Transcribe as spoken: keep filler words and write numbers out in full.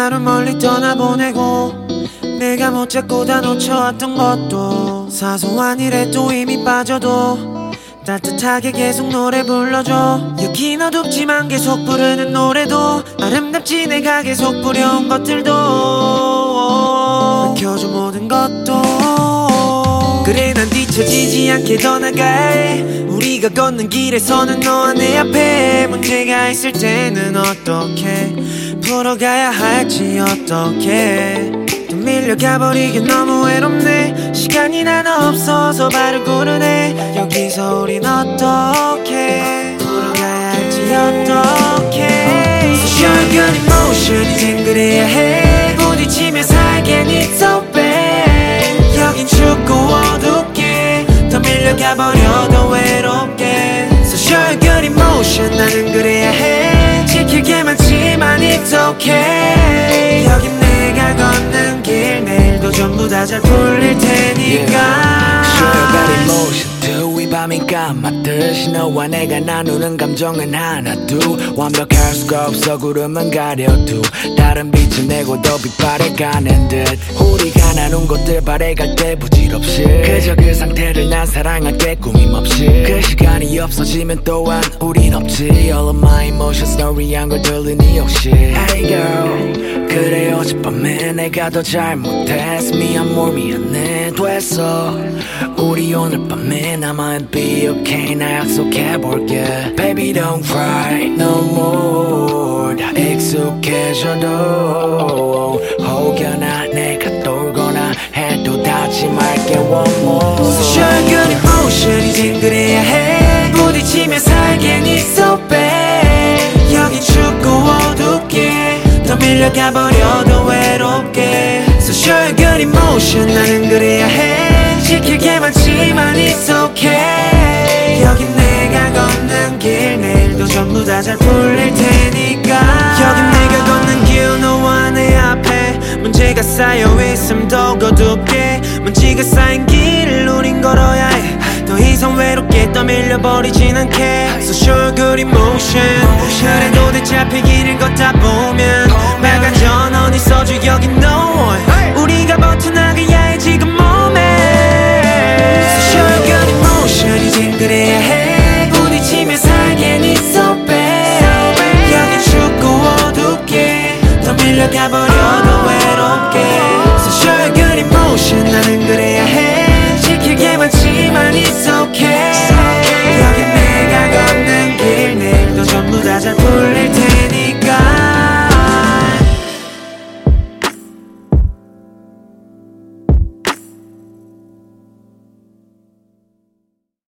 하루 멀리 떠나보내고 내가 못 잡고 다 놓쳐왔던 것도 사소한 일에 또 이미 빠져도 따뜻하게 계속 노래 불러줘. 여긴 어둡지만 계속 부르는 노래도 아름답지 내가 계속 부려온 것들도 밝혀줘 모든 것도. 그래 난 뒤처지지 않게 더 나갈 우리가 걷는 길에서는 너와 내 앞에 문제가 있을 때는 어떻게 풀어가야 할지 어떻게 또 밀려가버리긴 너무 외롭네. 시간이 난 없어서 발을 구르네. 여기서 우린 어떻게 풀어가야 할지 어떻게. So you're good emotion 이젠 그래야 해. 부딪히며 살긴 it's so bad. 여긴 춥고 어둡게 더 밀려가버려 더 외롭게. So you're good emotion 나는 그래야 해. 지킬 게 많지만 it's okay. 여긴 내가 걷는 길 내일도 전부 다 잘 풀릴 테니까. You're good emotion too. 이 밤이 까맣듯이 너와 내가 나누는 감정은 하나 둘. 완벽할 수가 없어 구름은 가려두 다른 빛을 내고 더 빛바래 가는 듯. 우리가 나눈 것들 바래갈 때 부질없이 그저 그 상태를 난 사랑할게 꾸밈없이. 그 시간이 없어지면 또한 우린 없지. All of my emotions 널 위한 걸 들으니 혹시. Hey girl 그래 어젯밤에 내가 더 잘못했어. 미안 뭘 미안해 됐어. 우리 오늘 밤에 나만 be okay. 나 약속해볼게. Baby don't cry no more. 다 익숙해져도 혹여나 내가 돌거나 해도 닿지 말게 one more. So you're good emotion 이젠 그래야 해. 부딪히며 살긴 it's so bad. 여긴 춥고 어둡게 더 밀려가버려 더 외롭게. So you're good emotion 나는 그래야 해. 지킬 게 많지만 it's okay. 여긴 내가 걷는 길 내일도 전부 다 잘 풀릴 테니까. 여긴 내가 걷는 길 너와 내 앞에 문제가 쌓여 있음 더 거둡게. 먼지가 쌓인 길을 우린 걸어야 해. 더 이상 외롭게 떠밀려버리진 않게. So sure good emotion 그래도 내 잡힐 길을 걷다 보면 맑아져 넌 있어줘 여긴 no one. 우리가 버텨나가야 해 지금 moment. So sure good emotion 이젠 그래야 해. 부딪히며 살긴 it's so bad. 여긴 춥고 어둡게 더 밀려가버려 더 외롭게. So sure good emotion 나는 그래야 해. 지킬 게 많지만 it's okay. 여긴 내가 걷는 길 내일도 전부 다 잘 풀려.